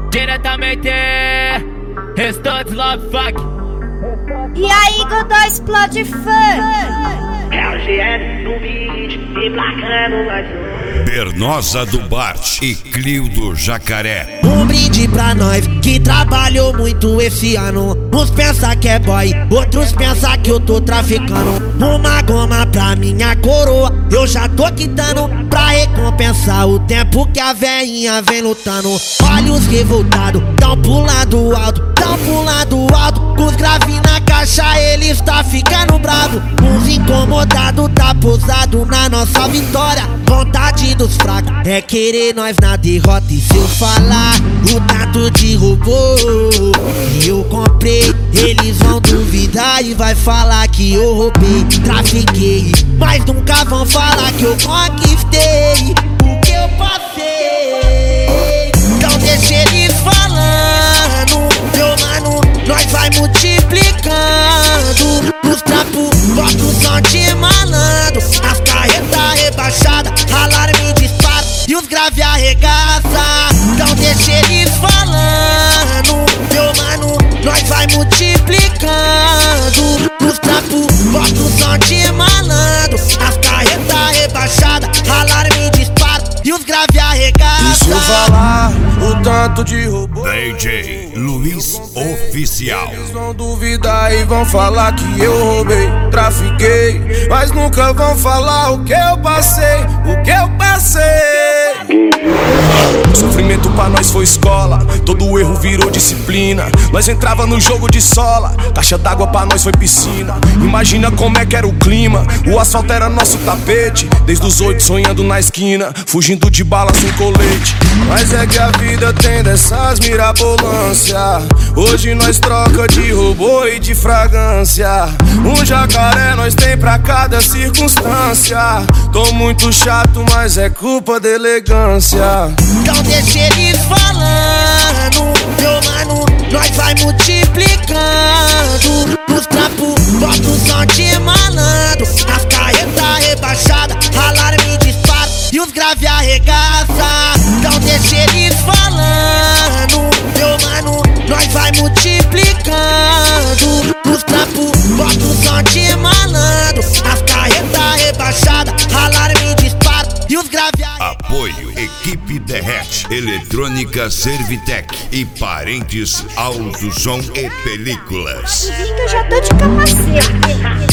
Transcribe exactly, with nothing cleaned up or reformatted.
Diretamente, Restantes Love Fuck. E aí, Godó explode funk. É o G L no beat, emplacando mais um. Bernosa do Bart e Clio do Jacaré. Um brinde pra nós que trabalhou muito esse ano. Uns pensa que é boy, outros pensa que eu tô traficando. Uma goma pra minha coroa, eu já tô quitando, pra recompensar o tempo que a veinha vem lutando. Olha os revoltados, tão pulando alto, tão pulando alto. Com os graves na caixa, eles tá ficando bravo. Uns incomodados, tá posado na nossa vitória. Vontade dos fracos é querer nós na derrota. E se eu falar o tanto de robô que eu comprei, eles vão duvidar e vai falar que eu roubei, trafiquei. Mas nunca vão falar que eu conquistei o que eu passei. Então deixa eles falando, meu mano, nós vai multiplicando. Os trapos, bota o som de malandro, as carretas rebaixadas, alarme dispara e os grave arregaça. Então deixa eles falando, meu mano, nós vai multiplicando. Os trapos, bota o som de malandro, as carretas rebaixadas, alarme dispara e os grave arregaça. E se eu falar o tanto de robô, D J Luiz Oficial. eles vão duvidar e vão falar que eu roubei, trafiquei, mas nunca vão falar o que eu passei, o que eu passei. Sofrimento pra nós foi escola, todo erro virou disciplina. Nós entrava no jogo de sola, caixa d'água pra nós foi piscina. Imagina como é que era o clima, o asfalto era nosso tapete. Desde os oito sonhando na esquina, fugindo de bala sem colete. Mas é que a vida tem dessas mirabolância. Hoje nós troca de robô e de fragrância. Um jacaré nós tem pra cada circunstância. Tô muito chato, mas é culpa da elegância. Então deixa eles falando, meu mano, nós vai multiplicando. Os trapos, bota o som de malandro, as carretas rebaixadas, alarme dispara e os grave arregaça. Então deixa eles falando, meu mano, nós vai multiplicando. Os trapos, bota o som de malandro, as carretas rebaixadas, alarme dispara e os grave arregaça. Apoio Equipe Derrete, Eletrônica Servitec e Parentes Autosom e Películas. Adivinha que eu já tô de capacete.